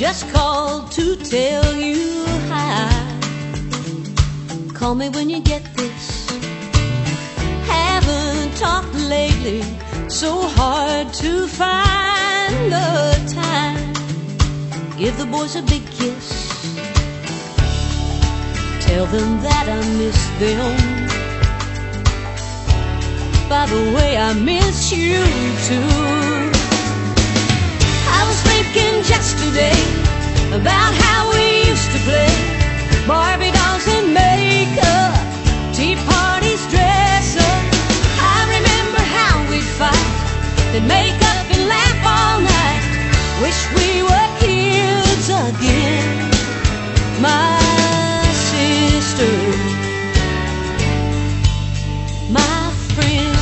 just called to tell you hi. Call me when you get this. Haven't talked lately, so hard to find the time. Give the boys a big kiss. Tell them that I miss them. By the way, I miss you too. I was thinking yesterday about how we used to play Barbie dolls and makeup, tea parties, dress up. I remember how we'd fight, then make up and laugh all night. Wish we were kids again, my sister, my friend.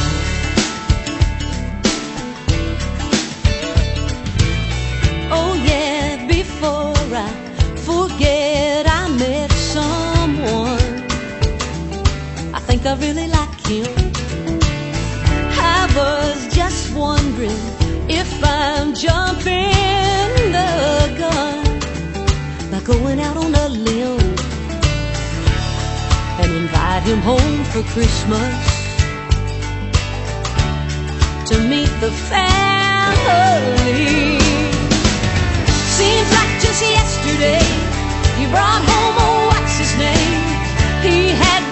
Oh yeah, before I forget, I met someone. I think I really like him. I was just wondering if I'm jumping the gun by going out on a limb and invite him home for Christmas to meet the family. Seems like just yesterday he brought home, oh, what's his name? He had